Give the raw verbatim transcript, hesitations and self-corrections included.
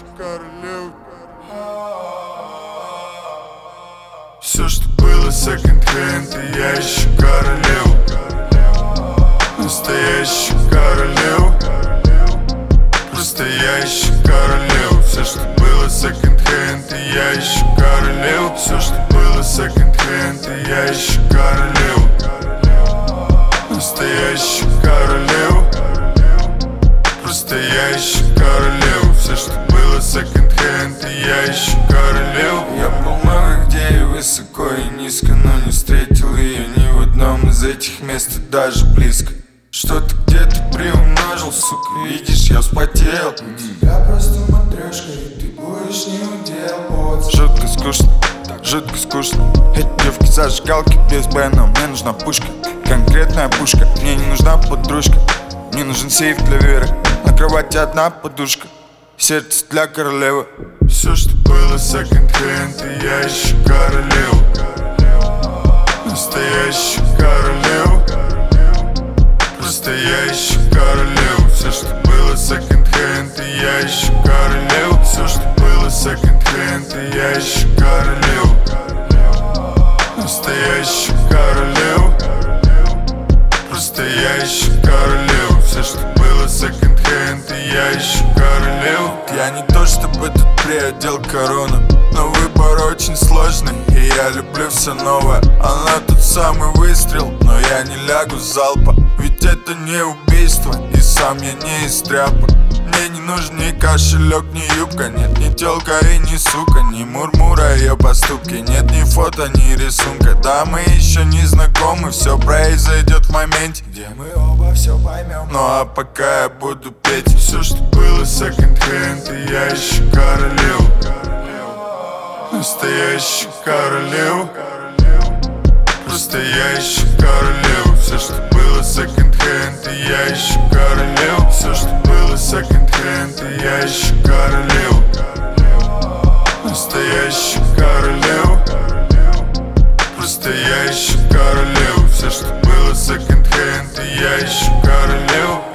Настоящий королев. Все, что было секонд-хенд, и я еще королев. Настоящий королев. Просто я еще королев. Все, что было секонд-хенд, и я еще королев. Все, что было секонд-хенд, и я еще королев. Настоящий королев. Просто я еще королев. Все, что было секонд-хенд, и я еще королев. Я был много где и высоко и низко, но не встретил ее ни в одном из этих мест, и даже близко. Что-то где-то приумножил, сука, видишь, я вспотел. Я просто матрешка, и ты будешь не удел. Жутко скучно, жутко скучно. Эти девки зажигалки без бена, мне нужна пушка. Конкретная пушка, мне не нужна подружка. Мне нужен сейф для веры, на кровати одна подушка. Сердце для королевы. Все, что было секонд-хенд, и я еще королев. Настоящий королев. Просто я еще королев. Все, что было секонд-хенд, и я еще королев. Все, что было секонд-хенд, и я еще королев. Настоящий королев. Просто я еще королев. Все, что было секонд-хенд, и я еще королев. Я не то чтобы этот приодел корону, но выбор очень сложный, и я люблю все новое. Она тот самый выстрел, но я не лягу с залпа. Ведь это не убийство, и сам я не из тряпок. Мне не нужен ни кошелек, ни юбка. Нет, ни тёлка и ни сука, ни мурмура ее поступки. Нет ни фото, ни рисунка. Да, мы еще не знакомы, все произойдет в моменте, где мы оба все поймем. Ну а пока я буду петь все, что было секонд-хенд, и я еще королев. Настоящий королев. Просто я еще королев. Все, что было секонд-хенд, и я еще королев. Все, что было секонд-хенд, и я еще королев. Настоящий королев. Просто я еще королев. Все, что было секонд-хенд, и я еще королев.